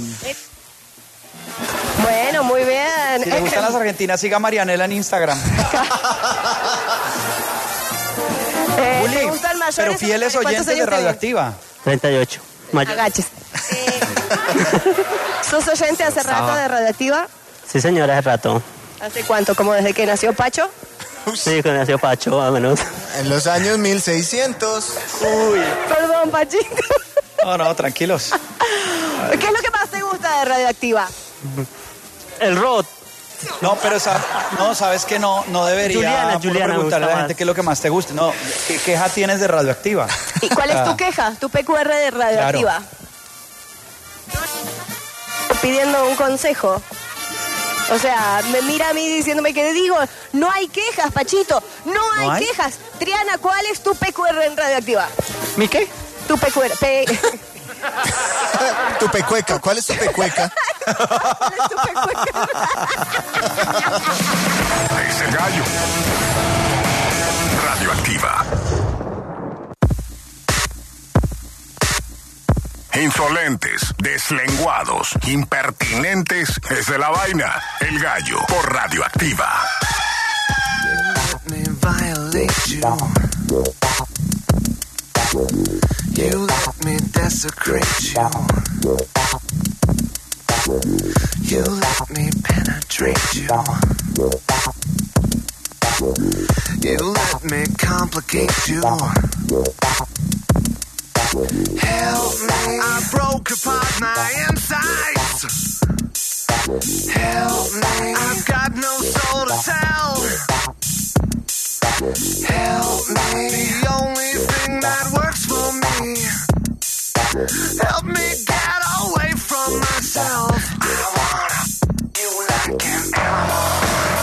Bueno, muy bien.
Si le gustan las argentinas, siga a Marianela en Instagram.
¿Te gustan mayores?
Pero fieles
¿Cuántos
oyentes de
años tenés?
Radioactiva.
38.
Agaches. ¿Sos oyente hace rato de Radioactiva?
Sí, señora, hace rato.
¿Hace cuánto? ¿Como desde que nació Pacho?
Sí, cuando nació Pacho, más o menos.
En los años 1600.
Perdón, Pachito.
No, tranquilos.
¿Qué es lo que más te gusta de Radioactiva?
El rock.
No, pero sabes que no debería
Juliana,
preguntarle a la
me
gente
gusta
qué es lo que más te gusta. No, ¿qué queja tienes de Radioactiva?
¿Y cuál es tu queja? Tu PQR de Radioactiva. Pidiendo un consejo. O sea, me mira a mí diciéndome que digo, no hay quejas, Pachito, no hay quejas. Triana, ¿cuál es tu PQR en Radioactiva?
¿Mi qué?
Tu PQR.
Tu pecueca, ¿cuál es tu pecueca?
Es el gallo. Radioactiva. Insolentes, deslenguados, impertinentes, es de la vaina. El gallo por Radioactiva.
You let me desecrate you. You let me penetrate you. You let me complicate you. Help me. I broke apart my insides. Help me. I've got no soul to tell. Help me. The only thing that works for me. Help me get away from myself. I wanna you like an animal.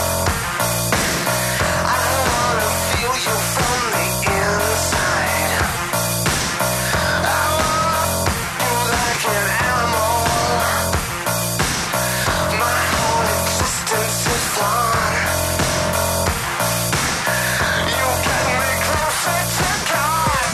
I wanna feel you from the inside. I wanna you like an animal. My whole existence is flawed. You get me closer to God.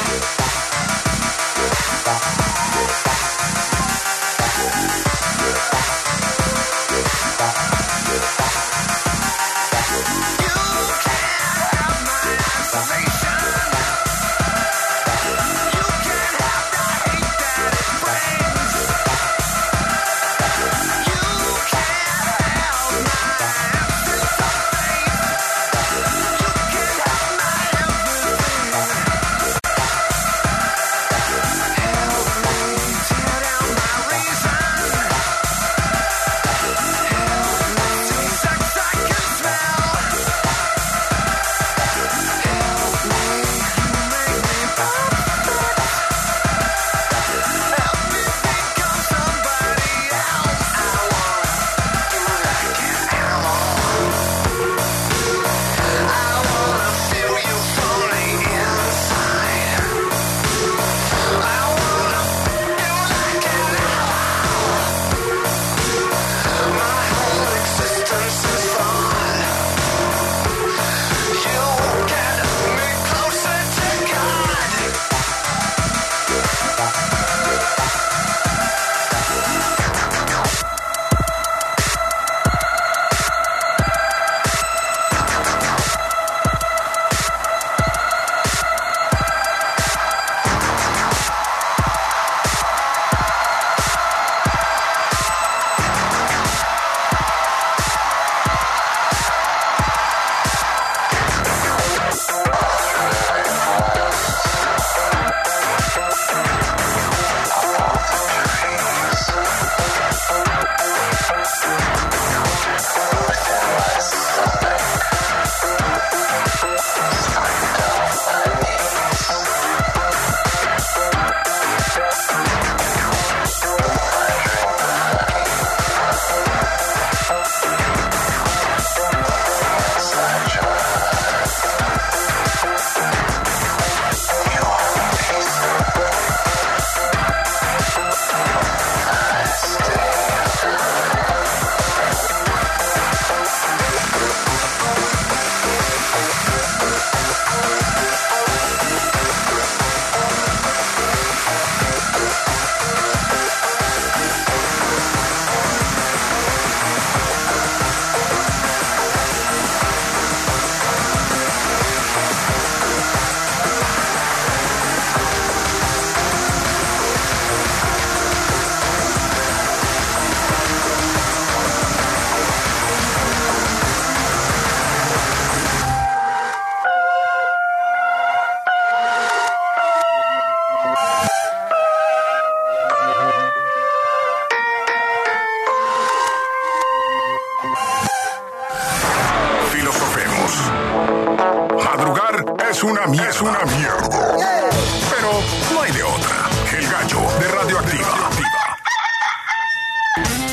una mierda. Pero no hay de otra. El gallo de Radioactiva.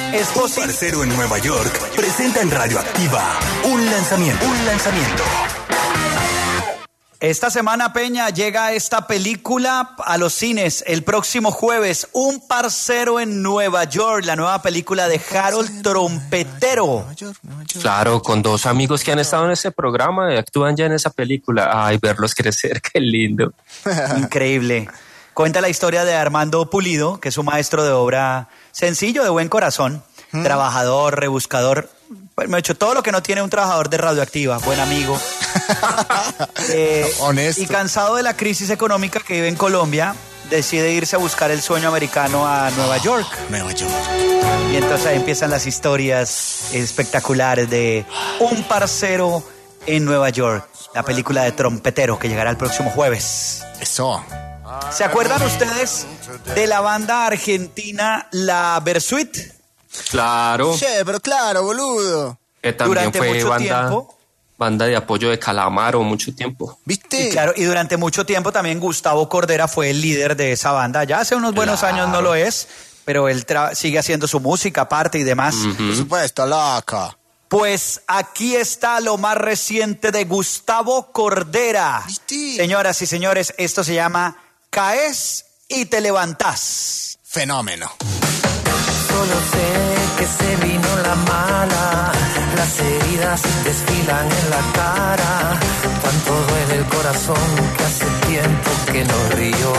Es posible.
Un parcero en Nueva York presenta en Radioactiva un lanzamiento.
Esta semana, Peña, llega esta película a los cines el próximo jueves. Un parcero en Nueva York, la nueva película de Harold Trompetero.
Claro, con dos amigos que han estado en ese programa y actúan ya en esa película. Ay, verlos crecer, qué lindo.
Increíble. Cuenta la historia de Armando Pulido, que es un maestro de obra sencillo, de buen corazón, trabajador, rebuscador. Pues me he hecho todo lo que no tiene un trabajador de Radioactiva, buen amigo. Honesto. Y cansado de la crisis económica que vive en Colombia, decide irse a buscar el sueño americano a Nueva York. Y entonces ahí empiezan las historias espectaculares de Un parcero en Nueva York, la película de Trompetero que llegará el próximo jueves.
Eso.
¿Se acuerdan ustedes de la banda argentina La Versuit?
Claro.
Che, pero claro, boludo.
Que también
Durante
fue
mucho tiempo.
banda de apoyo de Calamaro mucho tiempo.
¿Viste?
Y claro, y durante mucho tiempo también Gustavo Cordera fue el líder de esa banda. Ya hace unos buenos años no lo es, pero él sigue haciendo su música aparte y demás.
Por supuesto, loca.
Pues aquí está lo más reciente de Gustavo Cordera.
¿Viste?
Señoras y señores, esto se llama Caes y te levantás.
Fenómeno.
Solo sé que se vino la mala, las heridas desfilan en la cara, tanto duele el corazón que hace tiempo que no río.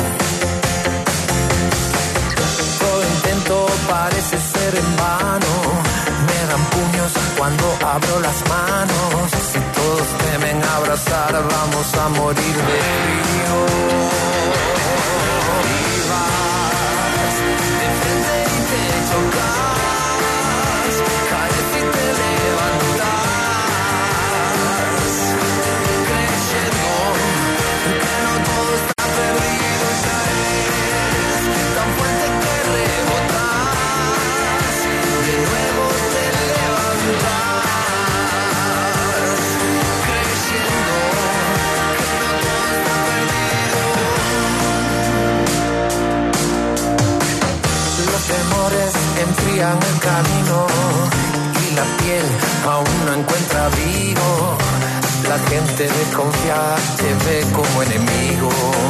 Todo intento parece ser en vano, me dan puños cuando abro las manos, si todos temen abrazar vamos a morir de frío. Enfrían el camino y la piel aún no encuentra abrigo. La gente desconfiada te ve como enemigo.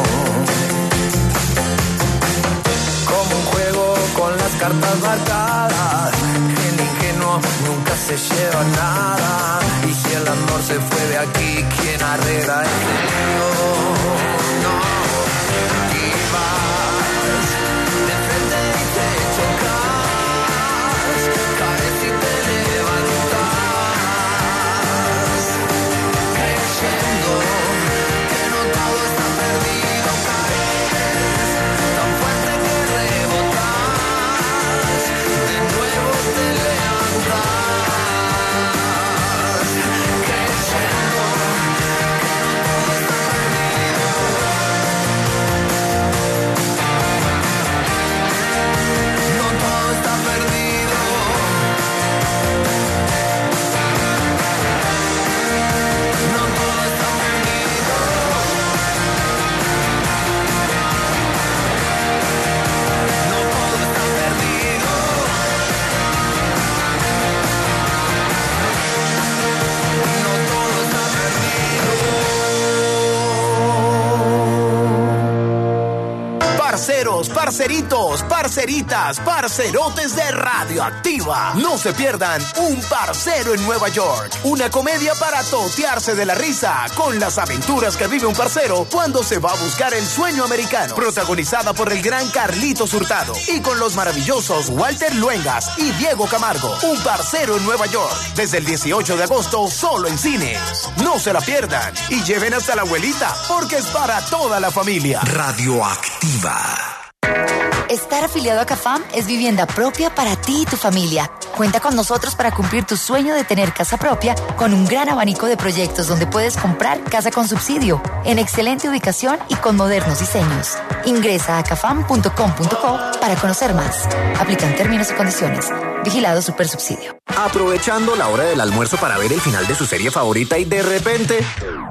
Como un juego con las cartas marcadas, el ingenuo nunca se lleva nada. Y si el amor se fue de aquí, ¿quién arregla este lío? No, y vas de frente y te chocas.
Parceritos, parceritas, parcerotes de Radioactiva. No se pierdan Un parcero en Nueva York. Una comedia para totearse de la risa con las aventuras que vive un parcero cuando se va a buscar el sueño americano. Protagonizada por el gran Carlitos Hurtado y con los maravillosos Walter Luengas y Diego Camargo. Un parcero en Nueva York. Desde el 18 de agosto solo en cines. No se la pierdan y lleven hasta la abuelita porque es para toda la familia.
Radioactiva.
Estar afiliado a CAFAM es vivienda propia para ti y tu familia. Cuenta con nosotros para cumplir tu sueño de tener casa propia con un gran abanico de proyectos donde puedes comprar casa con subsidio, en excelente ubicación y con modernos diseños. Ingresa a cafam.com.co para conocer más. Aplican términos y condiciones. Vigilado Supersubsidio.
Aprovechando la hora del almuerzo para ver el final de su serie favorita y de repente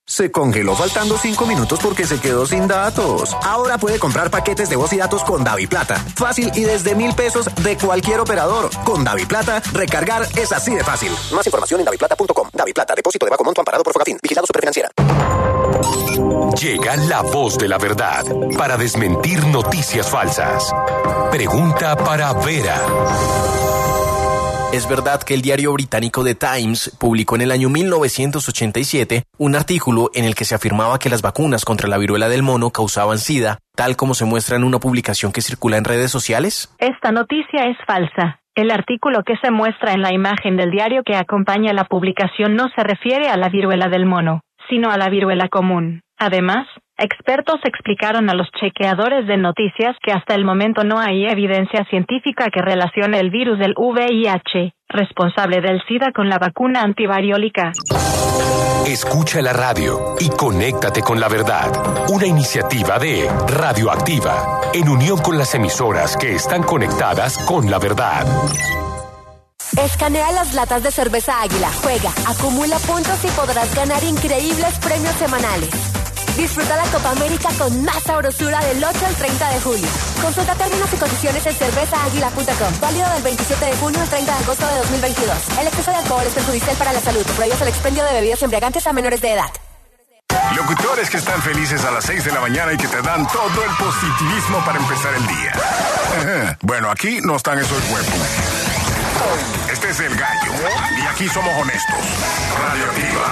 Se congeló faltando 5 minutos porque se quedó sin datos. Ahora puede comprar paquetes de voz y datos con DaviPlata. Fácil y desde 1.000 pesos de cualquier operador. Con DaviPlata, recargar es así de fácil. Más información en daviplata.com. DaviPlata, depósito de bajo monto amparado por Fogafín. Vigilado Superfinanciera.
Llega la voz de la verdad para desmentir noticias falsas. Pregunta para Vera.
¿Es verdad que el diario británico The Times publicó en el año 1987 un artículo en el que se afirmaba que las vacunas contra la viruela del mono causaban SIDA, tal como se muestra en una publicación que circula en redes sociales?
Esta noticia es falsa. El artículo que se muestra en la imagen del diario que acompaña la publicación no se refiere a la viruela del mono, sino a la viruela común. Además, expertos explicaron a los chequeadores de noticias que hasta el momento no hay evidencia científica que relacione el virus del VIH, responsable del SIDA, con la vacuna antivariólica.
Escucha la radio y conéctate con la verdad. Una iniciativa de Radioactiva, en unión con las emisoras que están conectadas con la verdad.
Escanea las latas de cerveza Águila, juega, acumula puntos y podrás ganar increíbles premios semanales. Disfruta la Copa América con más sabrosura del 8 al 30 de julio. Consulta términos y condiciones en cervezaaguila.com. Válido del 27 de junio al 30 de agosto de 2022. El exceso de alcohol es perjudicial para la salud. Prohíbe el expendio de bebidas embriagantes a menores de edad.
Locutores que están felices a las 6 de la mañana y que te dan todo el positivismo para empezar el día. Bueno, aquí no están esos huevos. Este es El Gallo y aquí somos honestos. Radioactiva.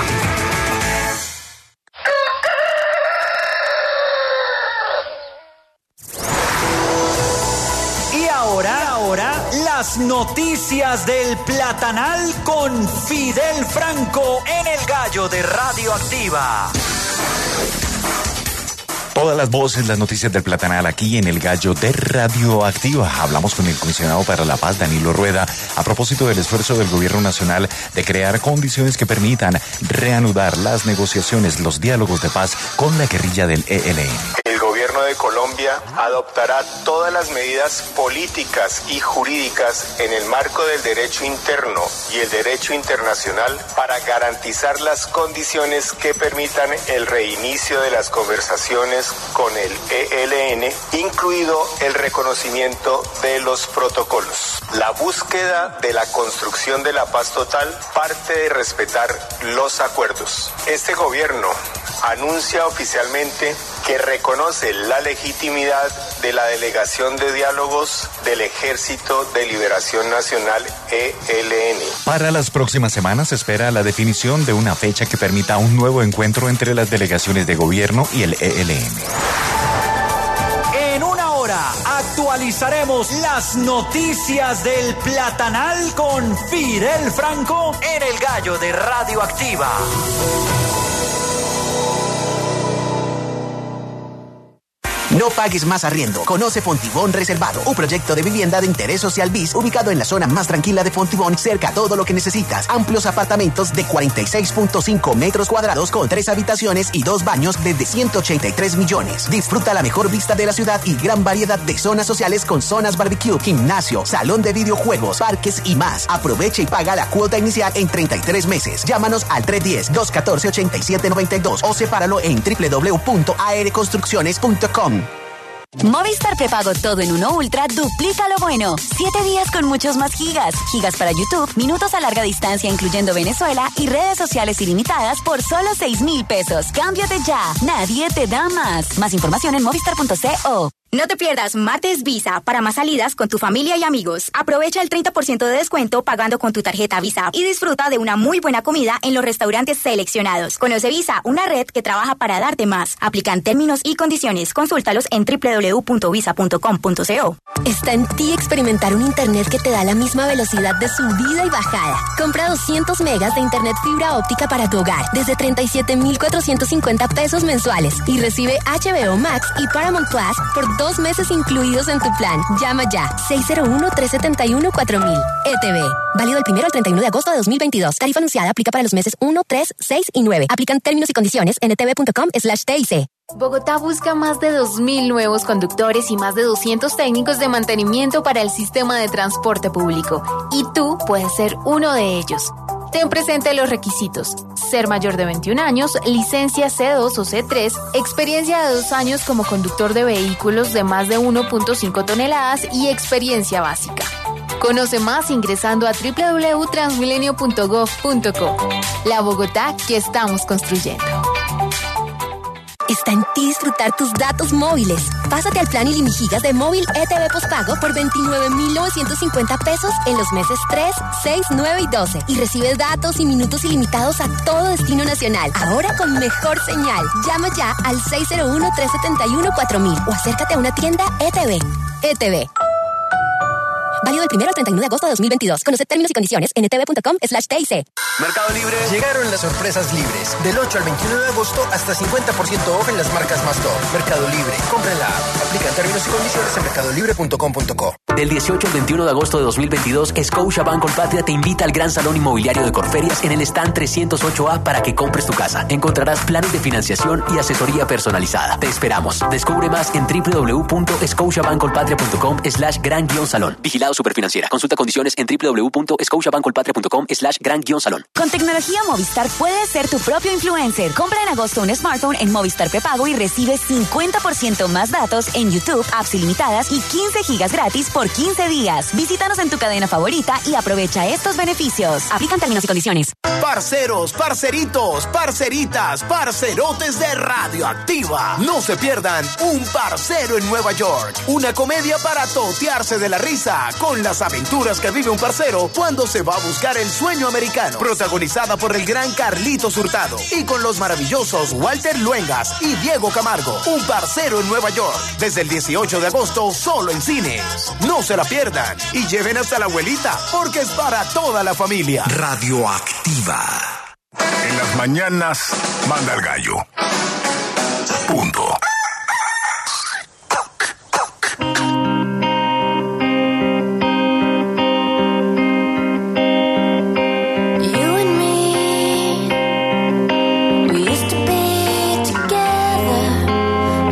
Y ahora, las noticias del Platanal con Fidel Franco en El Gallo de Radioactiva.
Todas las voces, las noticias del Platanal aquí en El Gallo de Radioactiva. Hablamos con el comisionado para la paz, Danilo Rueda, a propósito del esfuerzo del gobierno nacional de crear condiciones que permitan reanudar las negociaciones, los diálogos de paz con la guerrilla del ELN.
El gobierno de Colombia adoptará todas las medidas políticas y jurídicas en el marco del derecho interno y el derecho internacional para garantizar las condiciones que permitan el reinicio de las conversaciones con el ELN, incluido el reconocimiento de los protocolos. La búsqueda de la construcción de la paz total parte de respetar los acuerdos. Este gobierno anuncia oficialmente que reconoce la legitimidad de la Delegación de Diálogos del Ejército de Liberación Nacional, ELN.
Para las próximas semanas se espera la definición de una fecha que permita un nuevo encuentro entre las delegaciones de gobierno y el ELN.
En una hora actualizaremos las noticias del Platanal con Fidel Franco en El Gallo de Radioactiva.
No pagues más arriendo. Conoce Fontibón Reservado, un proyecto de vivienda de interés social BIS ubicado en la zona más tranquila de Fontibón, cerca a todo lo que necesitas. Amplios apartamentos de 46.5 metros cuadrados con 3 habitaciones y 2 baños desde 183 millones. Disfruta la mejor vista de la ciudad y gran variedad de zonas sociales con zonas barbecue, gimnasio, salón de videojuegos, parques y más. Aprovecha y paga la cuota inicial en 33 meses. Llámanos al 310-214-8792 o sepáralo en www.arconstrucciones.com.
Movistar prepago todo en uno Ultra duplica lo bueno. 7 días con muchos más gigas. Gigas para YouTube, minutos a larga distancia incluyendo Venezuela y redes sociales ilimitadas por solo 6,000 pesos. Cámbiate ya. Nadie te da más. Más información en movistar.co.
No te pierdas Martes Visa para más salidas con tu familia y amigos. Aprovecha el 30% de descuento pagando con tu tarjeta Visa y disfruta de una muy buena comida en los restaurantes seleccionados. Conoce Visa, una red que trabaja para darte más. Aplican términos y condiciones. Consúltalos en www.visa.com.co.
Está en ti experimentar un internet que te da la misma velocidad de subida y bajada. Compra 200 megas de internet fibra óptica para tu hogar desde 37,450 pesos mensuales y recibe HBO Max y Paramount Plus por 2 meses incluidos en tu plan. Llama ya. 601-371-4000. ETV. Válido del 1 al 31 de agosto de 2022. Tarifa anunciada aplica para los meses 1, 3, 6 y 9. Aplican términos y condiciones en etv.com/TIC.
Bogotá busca más de 2,000 nuevos conductores y más de 200 técnicos de mantenimiento para el sistema de transporte público. Y tú puedes ser uno de ellos. Ten presente los requisitos: ser mayor de 21 años, licencia C2 o C3, experiencia de 2 años como conductor de vehículos de más de 1.5 toneladas y experiencia básica. Conoce más ingresando a www.transmilenio.gov.co. La Bogotá que estamos construyendo.
Está en ti disfrutar tus datos móviles. Pásate al plan Ilimigigas de móvil ETV postpago por 29.950 pesos en los meses 3, 6, 9 y 12. Y recibes datos y minutos ilimitados a todo destino nacional. Ahora con mejor señal. Llama ya al 601-371-4000 o acércate a una tienda ETV. ETV. Válido del 1 al 31 de agosto de 2022. Conoce términos y condiciones en etv.com/TIC.
Mercado Libre. Llegaron las sorpresas libres. Del 8 al 21 de agosto, hasta 50% off en las marcas más top. Mercado Libre. Cómprenla. Aplican términos y condiciones en mercadolibre.com.co.
Del 18 al 21 de agosto de 2022, Scotiabank Colpatria te invita al Gran Salón Inmobiliario de Corferias en el stand 308A para que compres tu casa. Encontrarás planes de financiación y asesoría personalizada. Te esperamos. Descubre más en www.scotiabankcolpatria.com/gran-salón. Vigilado Superfinanciera. Consulta condiciones en www.scotiabankcolpatria.com/gran-salón.
Con tecnología Movistar puedes ser tu propio influencer. Compra en agosto un smartphone en Movistar Prepago y recibe 50% más datos en YouTube, apps ilimitadas y 15 gigas gratis por 15 días. Visítanos en tu cadena favorita y aprovecha estos beneficios. Aplican términos y condiciones.
Parceros, parceritos, parceritas, parcerotes de Radioactiva. No se pierdan Un Parcero en Nueva York. Una comedia para totearse de la risa con las aventuras que vive un parcero cuando se va a buscar el sueño americano. Protagonizada por el gran Carlitos Hurtado y con los maravillosos Walter Luengas y Diego Camargo. Un Parcero en Nueva York. Desde el 18 de agosto solo en cines. No se la pierdan y lleven hasta la abuelita porque es para toda la familia.
Radioactiva. En las mañanas manda el gallo. Punto.